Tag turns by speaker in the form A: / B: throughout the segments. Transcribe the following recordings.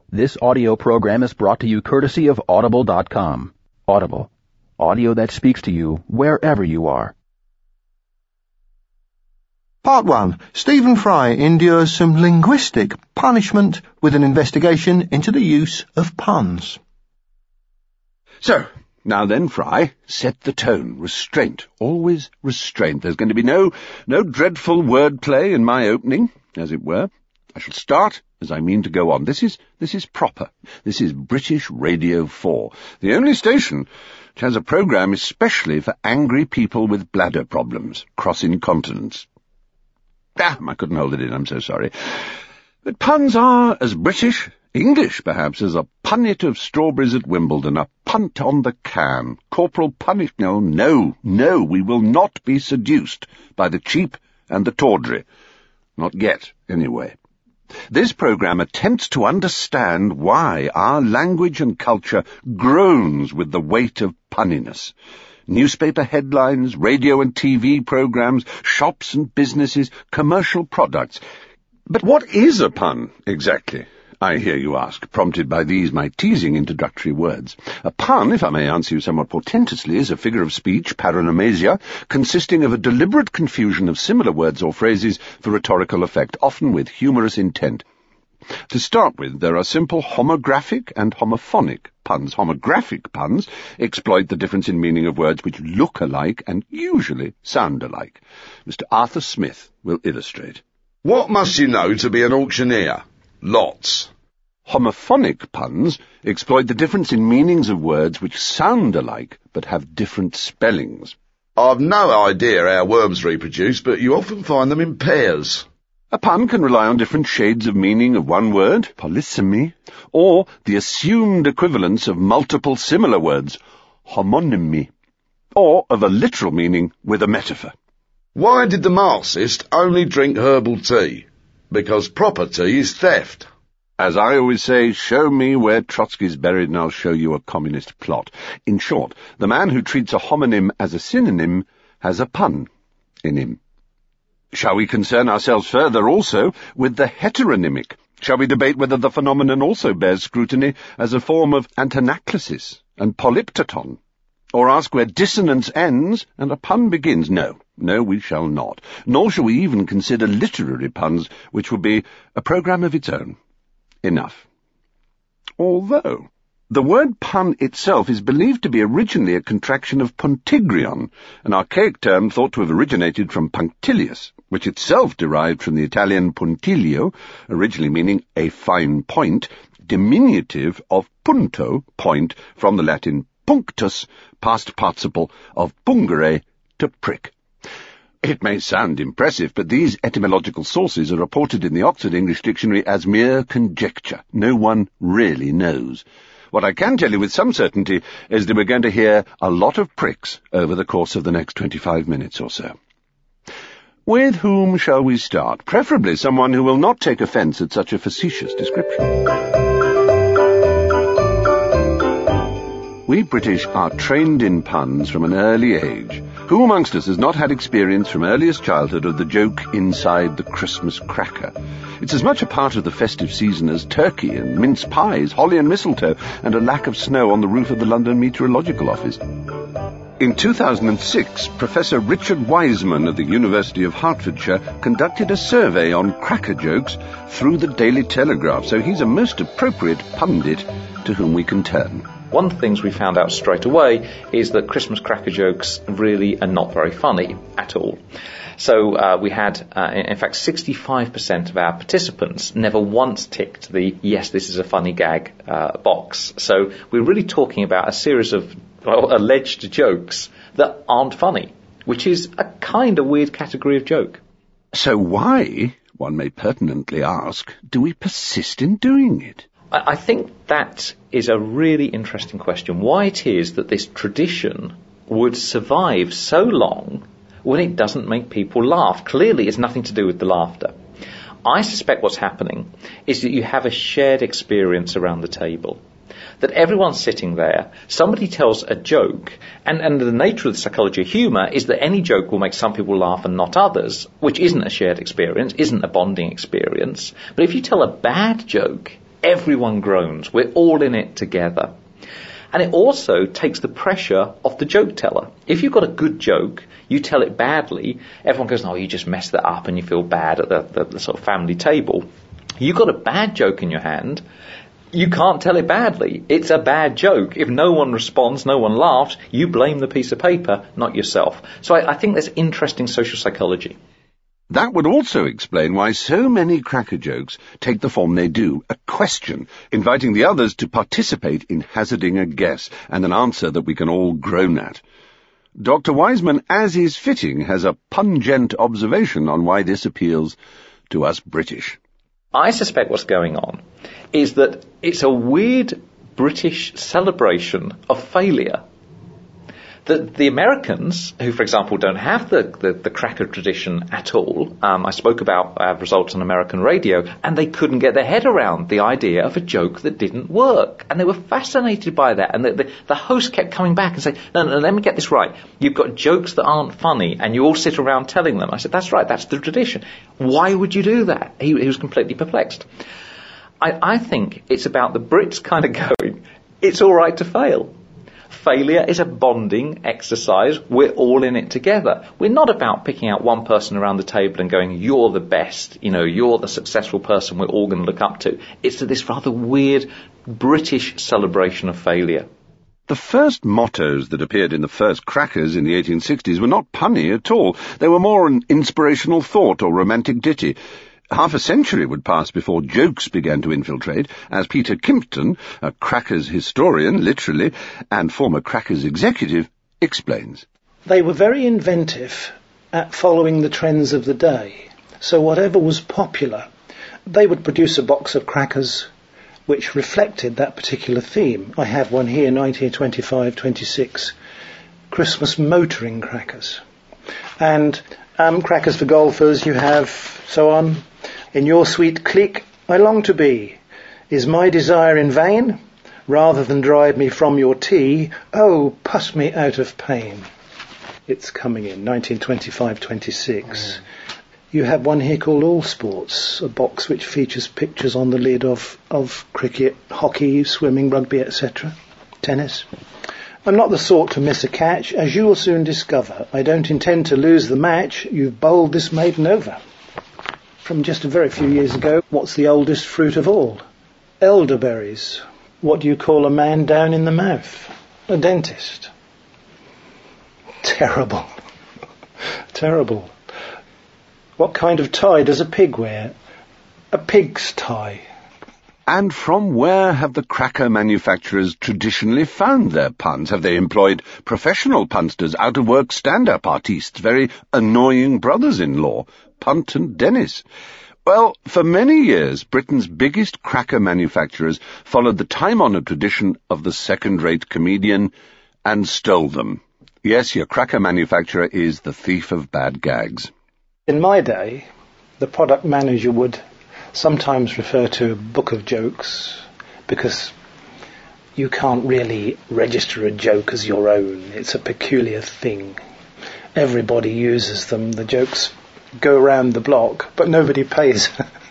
A: This audio program is brought to you courtesy of Audible.com. Audible. Audio that speaks to you wherever you are.
B: Part 1. Stephen Fry endures some linguistic punishment with an investigation into the use of puns.
C: So, now then, Fry, set the tone. Restraint. Always restraint. There's going to be no dreadful wordplay in my opening, as it were. I shall start as I mean to go on. This is proper. This is British Radio 4, the only station which has a programme especially for angry people with bladder problems, crossing continents. I couldn't hold it in, I'm so sorry. But puns are as British, English perhaps, as a punnet of strawberries at Wimbledon, a punt on the can. Corporal punish... No, we will not be seduced by the cheap and the tawdry. Not yet, anyway. This programme attempts to understand why our language and culture groans with the weight of punniness. Newspaper headlines, radio and TV programmes, shops and businesses, commercial products. But what is a pun, exactly? I hear you ask, prompted by these my teasing introductory words. A pun, if I may answer you somewhat portentously, is a figure of speech, paronomasia, consisting of a deliberate confusion of similar words or phrases for rhetorical effect, often with humorous intent. To start with, there are simple homographic and homophonic puns. Homographic puns exploit the difference in meaning of words which look alike and usually sound alike. Mr. Arthur Smith will illustrate.
D: What must you know to be an auctioneer? Lots.
C: Homophonic puns exploit the difference in meanings of words which sound alike but have different spellings.
D: I've no idea how worms reproduce, but you often find them in pairs.
C: A pun can rely on different shades of meaning of one word, polysemy, or the assumed equivalence of multiple similar words, homonymy, or of a literal meaning with a metaphor.
D: Why did the Marxist only drink herbal tea? Because proper tea is theft.
C: As I always say, show me where Trotsky's buried and I'll show you a communist plot. In short, the man who treats a homonym as a synonym has a pun in him. Shall we concern ourselves further also with the heteronymic? Shall we debate whether the phenomenon also bears scrutiny as a form of antinaclasis and polyptoton? Or ask where dissonance ends and a pun begins? No, we shall not. Nor shall we even consider literary puns, which would be a programme of its own. Enough. Although the word pun itself is believed to be originally a contraction of puntigrion, an archaic term thought to have originated from punctilious, which itself derived from the Italian puntiglio, originally meaning a fine point, diminutive of punto, point, from the Latin punctus, past participle of pungere, to prick. It may sound impressive, but these etymological sources are reported in the Oxford English Dictionary as mere conjecture. No one really knows. What I can tell you with some certainty is that we're going to hear a lot of pricks over the course of the next 25 minutes or so. With whom shall we start? Preferably someone who will not take offence at such a facetious description. We British are trained in puns from an early age. Who amongst us has not had experience from earliest childhood of the joke inside the Christmas cracker? It's as much a part of the festive season as turkey and mince pies, holly and mistletoe, and a lack of snow on the roof of the London Meteorological Office. In 2006, Professor Richard Wiseman of the University of Hertfordshire conducted a survey on cracker jokes through the Daily Telegraph, so he's a most appropriate pundit to whom we can turn.
E: One of the things we found out straight away is that Christmas cracker jokes really are not very funny at all. So we had, in fact, 65% of our participants never once ticked the yes, this is a funny gag box. So we're really talking about a series of alleged jokes that aren't funny, which is a kind of weird category of joke.
C: So why, one may pertinently ask, do we persist in doing it?
E: I think that is a really interesting question. Why it is that this tradition would survive so long when it doesn't make people laugh. Clearly, it's nothing to do with the laughter. I suspect what's happening is that you have a shared experience around the table. That everyone's sitting there, somebody tells a joke, and the nature of the psychology of humour is that any joke will make some people laugh and not others, which isn't a shared experience, isn't a bonding experience. But if you tell a bad joke, Everyone groans. We're all in it together. And it also takes the pressure off the joke teller. If you've got a good joke, you tell it badly, everyone goes, oh, you just messed that up, and you feel bad at the sort of family table. You've got a bad joke in your hand, you can't tell it badly. It's a bad joke. If no one responds, no one laughs, you blame the piece of paper, not yourself. So I think there's interesting social psychology.
C: That would also explain why so many cracker jokes take the form they do, a question, inviting the others to participate in hazarding a guess and an answer that we can all groan at. Dr. Wiseman, as is fitting, has a pungent observation on why this appeals to us British.
E: I suspect what's going on is that it's a weird British celebration of failure. The Americans, who, for example, don't have the cracker tradition at all, I spoke about results on American radio, and they couldn't get their head around the idea of a joke that didn't work. And they were fascinated by that. And the host kept coming back and saying, no, let me get this right. You've got jokes that aren't funny, and you all sit around telling them. I said, that's right, that's the tradition. Why would you do that? He was completely perplexed. I think it's about the Brits kind of going, it's all right to fail. Failure is a bonding exercise. We're all in it together. We're not about picking out one person around the table and going, you're the best, you're the successful person we're all going to look up to. It's this rather weird British celebration of failure.
C: The first mottos that appeared in the first crackers in the 1860s were not punny at all. They were more an inspirational thought or romantic ditty. Half a century would pass before jokes began to infiltrate, as Peter Kimpton, a Crackers historian, literally, and former Crackers executive, explains.
F: They were very inventive at following the trends of the day. So whatever was popular, they would produce a box of crackers which reflected that particular theme. I have one here, 1925-26, Christmas motoring crackers. And crackers for golfers, you have so on. In your sweet clique I long to be. Is my desire in vain? Rather than drive me from your tee, oh, put me out of pain. It's coming in, 1925-26. You have one here called All Sports, a box which features pictures on the lid of cricket, hockey, swimming, rugby, etc., tennis. I'm not the sort to miss a catch, as you will soon discover. I don't intend to lose the match. You've bowled this maiden over. From just a very few years ago, what's the oldest fruit of all? Elderberries. What do you call a man down in the mouth? A dentist. Terrible. Terrible. What kind of tie does a pig wear? A pig's tie.
C: And from where have the cracker manufacturers traditionally found their puns? Have they employed professional punsters, out-of-work stand-up artistes, very annoying brothers-in-law, Punt and Dennis? Well, for many years, Britain's biggest cracker manufacturers followed the time-honoured tradition of the second-rate comedian and stole them. Yes, your cracker manufacturer is the thief of bad gags.
F: In my day, the product manager would sometimes refer to a book of jokes because you can't really register a joke as your own. It's a peculiar thing. Everybody uses them. The jokes go around the block, but nobody pays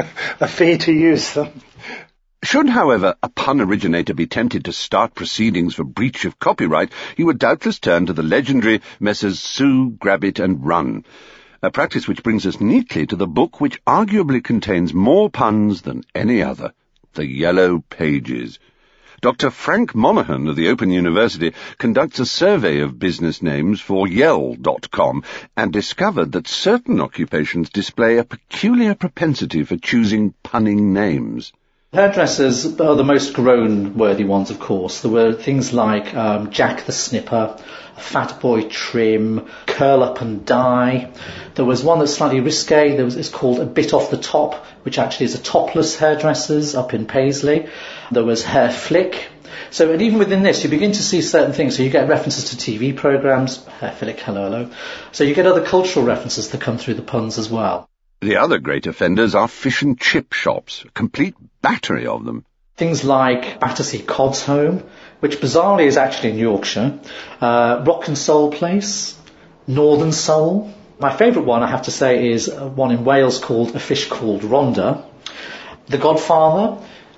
F: a fee to use them.
C: Should, however, a pun originator be tempted to start proceedings for breach of copyright, he would doubtless turn to the legendary Messrs. Sue, Grabbit and Run, a practice which brings us neatly to the book which arguably contains more puns than any other, The Yellow Pages. Dr. Frank Monaghan of the Open University conducts a survey of business names for Yell.com and discovered that certain occupations display a peculiar propensity for choosing punning names.
G: Hairdressers are the most groan-worthy ones, of course. There were things like Jack the Snipper, Fat Boy Trim, Curl Up and Die. There was one that's slightly risque. It's called A Bit Off the Top, which actually is a topless hairdressers up in Paisley. There was Hair Flick. So, and even within this, you begin to see certain things. So you get references to TV programmes, Hair Flick, hello. So you get other cultural references that come through the puns as well.
C: The other great offenders are fish and chip shops, a complete battery of them.
G: Things like Battersea Cod's Home, which bizarrely is actually in Yorkshire, Rock and Soul Place, Northern Soul. My favourite one, I have to say, is one in Wales called A Fish Called Rhonda. The Godfather,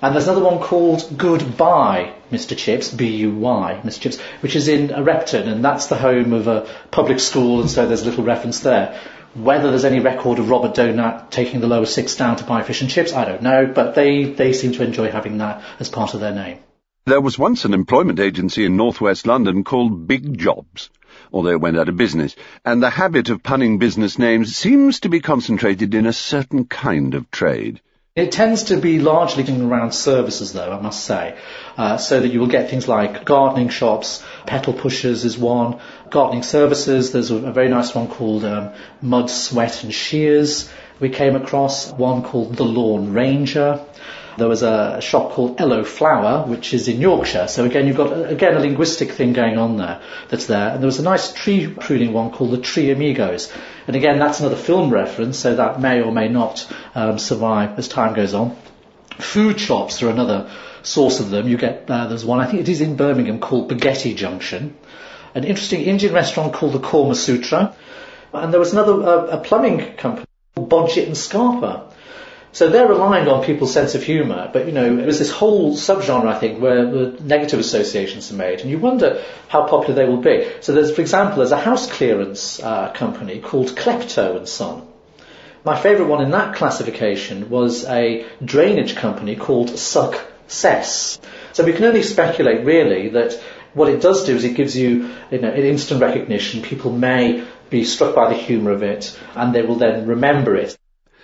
G: And there's another one called Goodbye, Mr. Chips, B-U-Y, Mr. Chips, which is in Repton, and that's the home of a public school, and so there's a little reference there. Whether there's any record of Robert Donat taking the lower six down to buy fish and chips, I don't know, but they seem to enjoy having that as part of their name.
C: There was once an employment agency in northwest London called Big Jobs, although it went out of business, and the habit of punning business names seems to be concentrated in a certain kind of trade.
G: It tends to be largely around services, though, I must say, so that you will get things like gardening shops, petal pushers is one, gardening services. There's a very nice one called Mud, Sweat and Shears. We came across one called The Lawn Ranger. There was a shop called Ello Flower, which is in Yorkshire. So again, you've got, a linguistic thing going on there that's there. And there was a nice tree pruning one called the Tree Amigos. And again, that's another film reference, so that may or may not survive as time goes on. Food shops are another source of them. You get, there's one, I think it is in Birmingham, called Spaghetti Junction. An interesting Indian restaurant called the Korma Sutra. And there was another, a plumbing company called Bodgett and Scarpa. So they're relying on people's sense of humour, but, there's this whole subgenre, I think, where the negative associations are made, and you wonder how popular they will be. So there's, for example, there's a house clearance company called Klepto and Son. My favourite one in that classification was a drainage company called Success. So we can only speculate, really, that what it does do is it gives you, an instant recognition. People may be struck by the humour of it, and they will then remember it.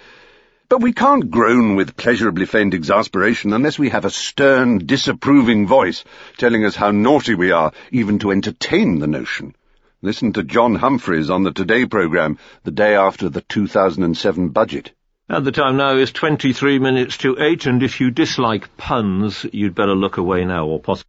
C: But we can't groan with pleasurably feigned exasperation unless we have a stern, disapproving voice telling us how naughty we are, even to entertain the notion. Listen to John Humphreys on the Today programme, the day after the 2007 budget.
H: And the time now is 23 minutes to 8, and if you dislike puns, you'd better look away now, or possibly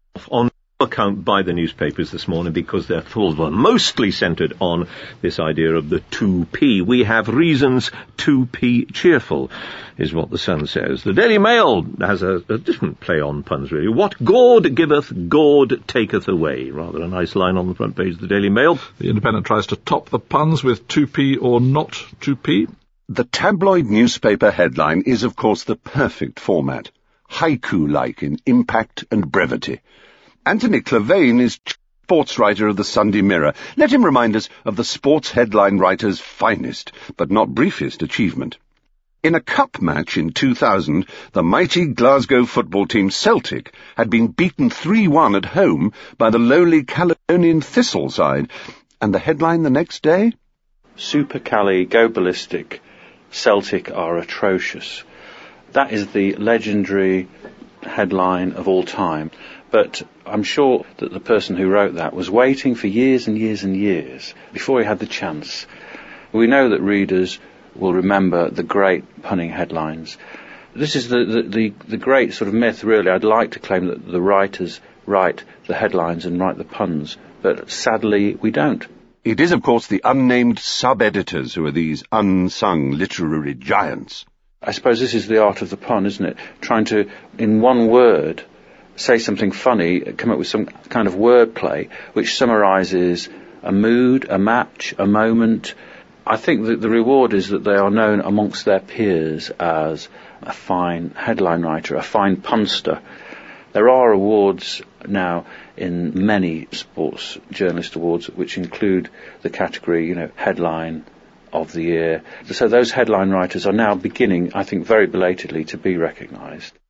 H: on account by the newspapers this morning, because they're full of them, mostly centred on this idea of the 2p. We have reasons to be cheerful, is what the Sun says. The Daily Mail has a different play on puns, really. What God giveth, God taketh away. Rather a nice line on the front page of the Daily Mail.
I: The Independent tries to top the puns with 2p or not 2p.
C: The tabloid newspaper headline is, of course, the perfect format, haiku-like in impact and brevity. Anthony Clavane is sports writer of the Sunday Mirror. Let him remind us of the sports headline writer's finest, but not briefest, achievement. In a cup match in 2000, the mighty Glasgow football team Celtic had been beaten 3-1 at home by the lowly Caledonian Thistle side, and the headline the next day?
J: Super Cali go ballistic, Celtic are atrocious. That is the legendary headline of all time. But I'm sure that the person who wrote that was waiting for years and years and years before he had the chance. We know that readers will remember the great punning headlines. This is the great sort of myth, really. I'd like to claim that the writers write the headlines and write the puns, but sadly we don't.
C: It is, of course, the unnamed sub-editors who are these unsung literary giants.
J: I suppose this is the art of the pun, isn't it? Trying to, in one word, say something funny, come up with some kind of wordplay which summarises a mood, a match, a moment. I think that the reward is that they are known amongst their peers as a fine headline writer, a fine punster. There are awards now in many sports journalist awards which include the category, headline of the year. So those headline writers are now beginning, I think very belatedly, to be recognised.